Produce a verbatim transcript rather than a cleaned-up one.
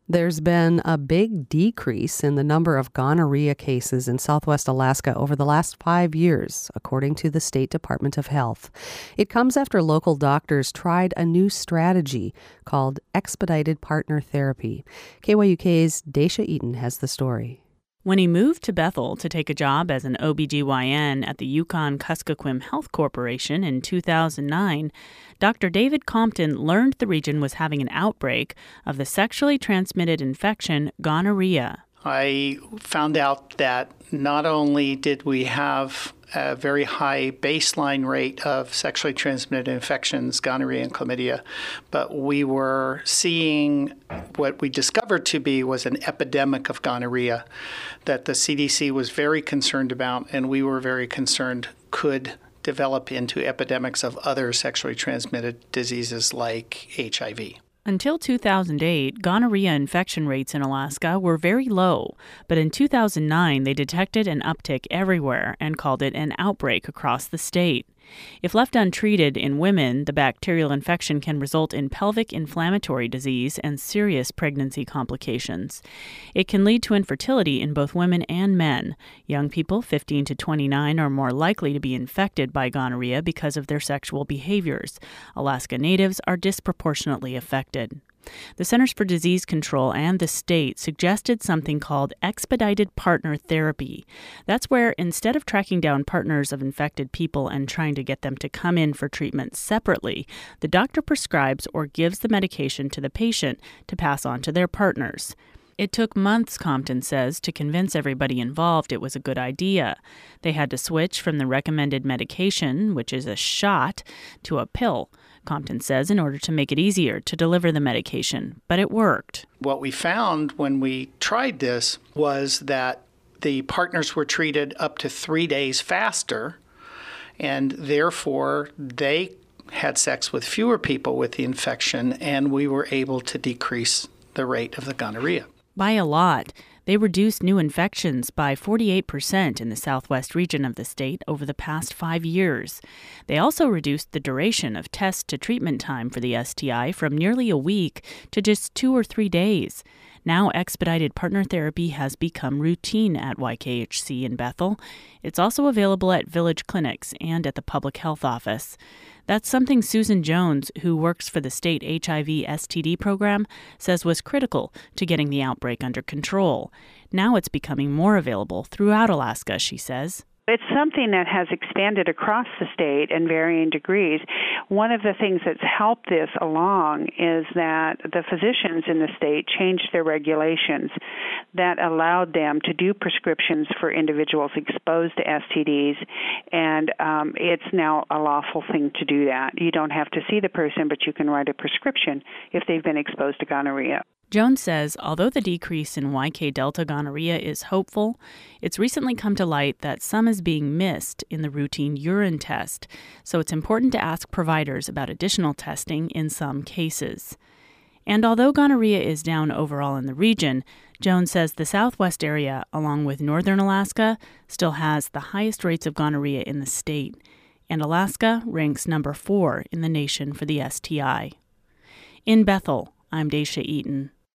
There's been a big decrease in the number of gonorrhea cases in Southwest Alaska over the last five years, according to the State Department of Health. It comes after local doctors tried a new strategy called expedited partner therapy. K Y U K's Daisha Eaton has the story. When he moved to Bethel to take a job as an O B G Y N at the Yukon-Kuskokwim Health Corporation in two thousand nine, Doctor David Compton learned the region was having an outbreak of the sexually transmitted infection gonorrhea. I found out that not only did we have a very high baseline rate of sexually transmitted infections, gonorrhea and chlamydia, but we were seeing what we discovered to be was an epidemic of gonorrhea that the C D C was very concerned about, and we were very concerned could develop into epidemics of other sexually transmitted diseases like H I V. Until two thousand eight, gonorrhea infection rates in Alaska were very low, but in two thousand nine they detected an uptick everywhere and called it an outbreak across the state. If left untreated in women, the bacterial infection can result in pelvic inflammatory disease and serious pregnancy complications. It can lead to infertility in both women and men. Young people fifteen to twenty-nine are more likely to be infected by gonorrhea because of their sexual behaviors. Alaska Natives are disproportionately affected. The Centers for Disease Control and the state suggested something called expedited partner therapy. That's where instead of tracking down partners of infected people and trying to get them to come in for treatment separately, the doctor prescribes or gives the medication to the patient to pass on to their partners. It took months, Compton says, to convince everybody involved it was a good idea. They had to switch from the recommended medication, which is a shot, to a pill, Compton says, in order to make it easier to deliver the medication. But it worked. What we found when we tried this was that the partners were treated up to three days faster, and therefore they had sex with fewer people with the infection, and we were able to decrease the rate of the gonorrhea. By a lot. They reduced new infections by forty-eight percent in the southwest region of the state over the past five years. They also reduced the duration of test to treatment time for the S T I from nearly a week to just two or three days. Now, expedited partner therapy has become routine at Y K H C in Bethel. It's also available at village clinics and at the public health office. That's something Susan Jones, who works for the state H I V S T D program, says was critical to getting the outbreak under control. Now it's becoming more available throughout Alaska, she says. It's something that has expanded across the state in varying degrees. One of the things that's helped this along is that the physicians in the state changed their regulations that allowed them to do prescriptions for individuals exposed to S T Ds, and um, it's now a lawful thing to do that. You don't have to see the person, but you can write a prescription if they've been exposed to gonorrhea. Jones says although the decrease in Y K Delta gonorrhea is hopeful, it's recently come to light that some is being missed in the routine urine test, so it's important to ask providers about additional testing in some cases. And although gonorrhea is down overall in the region, Jones says the southwest area, along with northern Alaska, still has the highest rates of gonorrhea in the state, and Alaska ranks number four in the nation for the S T I. In Bethel, I'm Daisha Eaton.